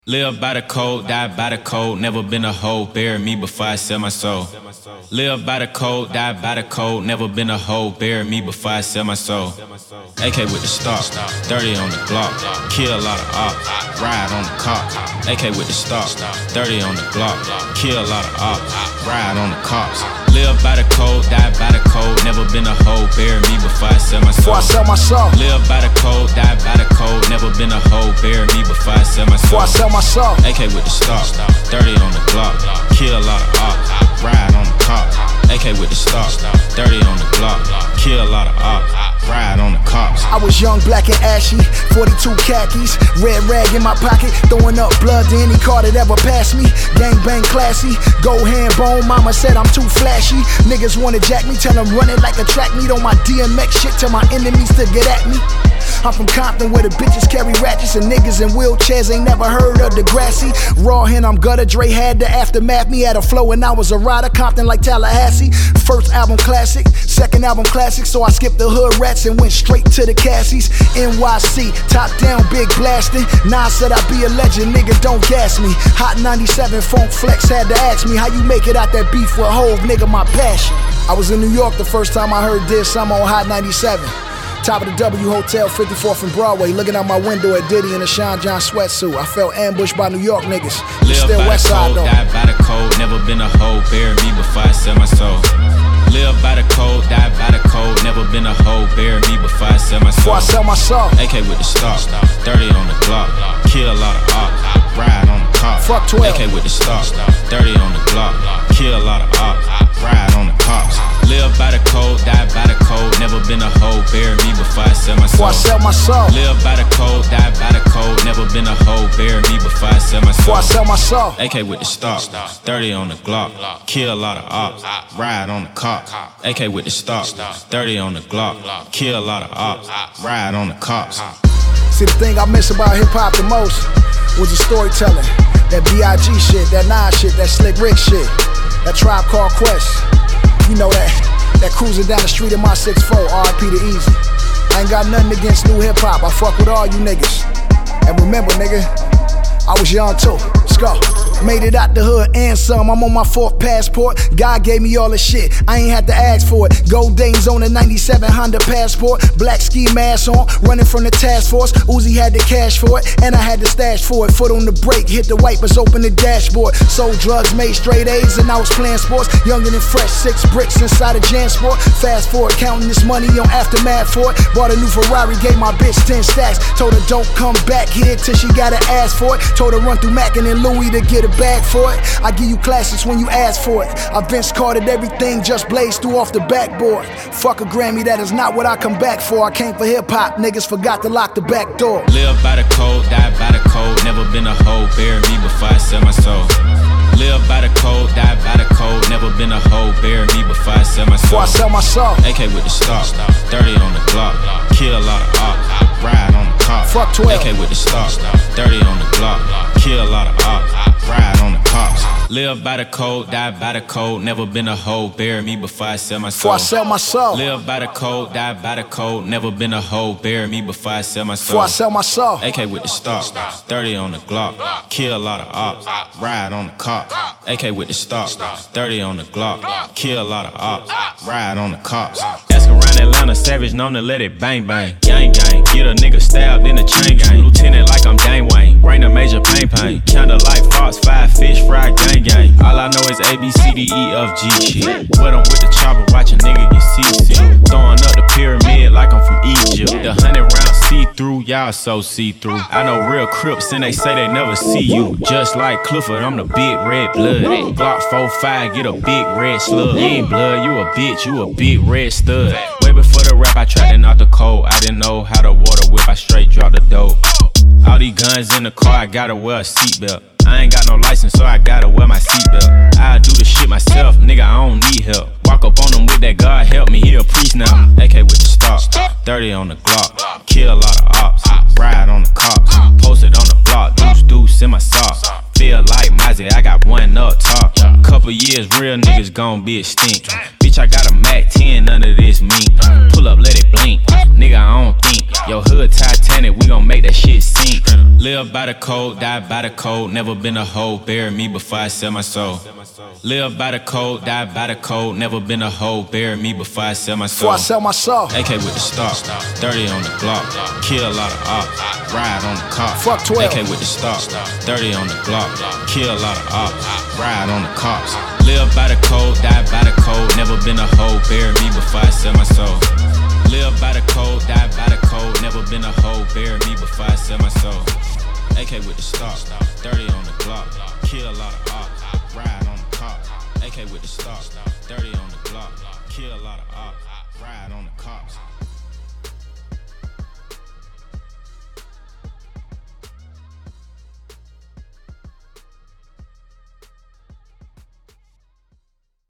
Live by the code, die by the code. Never been a hoe, bury me before I sell my soul. Live by the code, die by the code. Never been a hoe, bury me before I sell my soul. AK with the stock, 30 on the Glock. Kill a lot of ops, ride on the cop. AK with the stock, 30 on the Glock. Kill a lot of ops, ride on the cops. Live by the code, die by the code. Never been a hoe, bury me before I sell my soul. Live by the code, die by the code. Never been a hoe, bury me before I sell my soul. AK with the stock, 30 on the Glock. Kill a lot of ops, ride on the cop. AK with the stock, 30 on the Glock. Kill a lot of ops, ride on the cops. I was young, black and ashy, 42 khakis, red rag in my pocket, throwing up blood to any car that ever passed me. Gang bang classy, go hand bone, mama said I'm too flashy. Niggas wanna jack me, tell them run it like a track meet on my DMX shit, tell my enemies to get at me. I'm from Compton where the bitches carry ratchets and niggas in wheelchairs ain't never heard of Degrassi. Raw hen, I'm gutter, Dre had the aftermath. Me had a flow and I was a rider, Compton like Tallahassee. First album classic, second album classic, so I skipped the hood rats and went straight to the Cassies. NYC, top down, big blasting. Nas said I be a legend, nigga don't gas me. Hot 97, Funk Flex had to ask me how you make it out that beef with Hove, nigga my passion. I was in New York the first time I heard this, I'm on Hot 97. Top of the W Hotel, 54th and Broadway, looking out my window at Diddy in a Sean John sweatsuit. I felt ambushed by New York niggas. Still West Side though. Die by the code, never been a hoe, bury me before I sell my soul. Live by the code, die by the code, never been a hoe, bury me before I sell my soul. Before I sell my soul. AK with the stock, 30 on the Glock. Kill a lot of ops, ride on the cop. Fuck 12. AK with the stock, 30 on the Glock. Kill a lot of ops, ride on the cops. Live by the code, die by the code. Never been a hoe, bury me before I sell my soul. Before I sell my soul. Live by the code, die by the code. Never been a hoe, bury me before I sell my soul. Before I sell my soul. AK with the stock, 30 on the Glock. Kill a lot of ops, ride on the cop. AK with the stock, 30 on the Glock. Kill a lot of ops, ride on the cops. See, the thing I miss about hip hop the most was the storytelling. That B.I.G. shit, that Nas shit, that Slick Rick shit, that Tribe Called Quest. You know that cruising down the street in my 6'4", R.I.P. to Easy. I ain't got nothing against new hip hop. I fuck with all you niggas. And remember, nigga, I was young too. Let's go. Made it out the hood and some. I'm on my 4th passport. God gave me all the shit. I ain't had to ask for it. Gold Danes on the 97 Honda Passport. Black ski mask on, running from the task force. Uzi had the cash for it, and I had the stash for it. Foot on the brake, hit the wipers, open the dashboard. Sold drugs, made straight A's, and I was playing sports. Younger than fresh, 6 bricks inside a JanSport. Fast forward, counting this money on Aftermath for it. Bought a new Ferrari, gave my bitch 10 stacks. Told her don't come back here till she gotta ask for it. Told her run through Mac and then Louis to get a bag for it. I give you classics when you ask for it. I Vince Cartered everything, just blazed through off the backboard. Fuck a Grammy, that is not what I come back for. I came for hip hop, niggas forgot to lock the back door. Live by the code, die by the code. Never been a hoe, bury me before I sell my soul. Live by the code, die by the code. Never been a hoe, bury me before I sell my soul. Before I sell my soul. AK with the stock, 30 on the Glock. Kill a lot of ops, ride on the cop. Fuck 12. AK with the stock, 30 on the Glock. Kill a lot of ops, ride on the cops. Live by the code, die by the code. Never been a hoe, bury me before I sell my soul. Before I sell my soul. Live by the code, die by the code. Never been a hoe, bury me before I sell my soul. Before I sell my soul. AK with the stock, 30 on the Glock. Kill a lot of ops, ride on the cop. AK with the stock, 30 on the Glock. Kill a lot of ops, ride on the cops. Ask around Atlanta, savage known to let it bang bang. Gang gang, get a nigga stabbed in the chain gang. Lieutenant like I'm Dane Wayne, bring the major pain. Kinda like Fox, 5 fish, fried gang gang. All I know is A, B, C, D, E, F, G shit. But I'm with the chopper, watch a nigga get CC. Throwing up the pyramid like I'm from Egypt. The 100 rounds see-through, y'all so see-through. I know real Crips and they say they never see you. Just like Clifford, I'm the big red blood. Glock 4-5, get a big red slug. You ain't blood, you a bitch, you a big red stud. Way before the rap, I tried to knock the cold. I didn't know how to water whip, I straight dropped the dope. All these guns in the car, I gotta wear a seatbelt. I ain't got no license, so I gotta wear my seatbelt. I do the shit myself, nigga, I don't need help. Walk up on him with that God help me, he a priest now. AK with the stock, 30 on the Glock. Kill a lot of ops, ride on the cops. Posted on the block, deuce in my socks. Feel like Mozzie, I got one up top. Couple years, real niggas gon' be extinct. Bitch, I got a Mac 10, none of this me. Pull up, let it blink, nigga, I don't think. Yo, hood Titanic, we gon' make that shit sink. Live by the code, die by the code. Never been a hoe, bury me before I sell my soul. Live by the code, die by the code. Never been a hoe, bury me before I sell my soul. Before I sell my soul. AK with the stock, 30 on the Glock. Kill a lot of ops, ride on the cop. Fuck 12. AK with the stock, 30 on the Glock. Kill a lot of ops, ride on the cops. Live by the code, die by the code. Never been a hoe, bury me before I sell my soul. Live by the code, die by the code. Never been a hoe, bury me before I sell my soul. AK with the stock, 30 on the Glock. Kill a lot of ops, ride on the cops. AK with the stock, 30 on the Glock. Kill a lot of ops, ride on the cops.